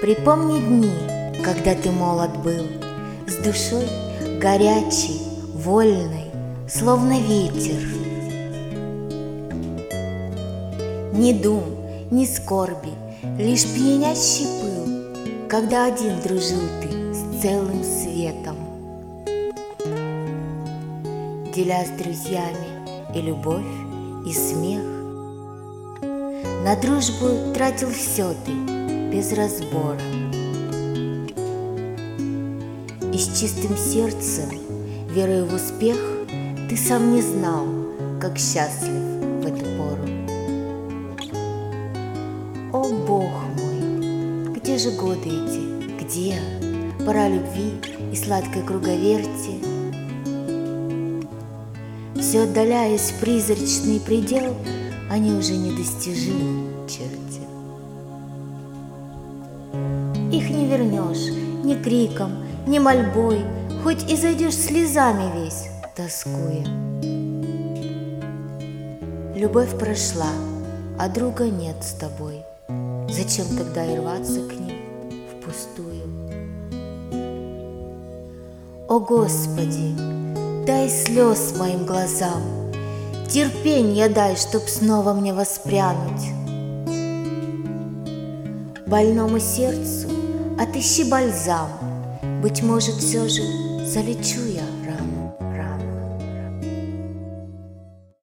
Припомни дни, когда ты молод был, с душой горячей, вольной, словно ветер. Ни дум, ни скорби, лишь пьянящий пыл, когда один дружил ты с целым светом, деля с друзьями и любовь, и смех. На дружбу тратил все ты без разбора, и с чистым сердцем, верой в успех, ты сам не знал, как счастлив в эту пору. О, Бог мой, где же годы эти, где пора любви и сладкой круговерти? Все отдаляясь в призрачный предел, они уже недостижимы, черти. Их не вернешь ни криком, ни мольбой, хоть и зайдешь слезами весь, тоскуя. Любовь прошла, а друга нет с тобой. Зачем тогда и рваться к ним впустую? О, Господи, дай слез моим глазам, терпенья дай, чтоб снова мне воспрянуть. Больному сердцу отыщи бальзам, быть может, все же залечу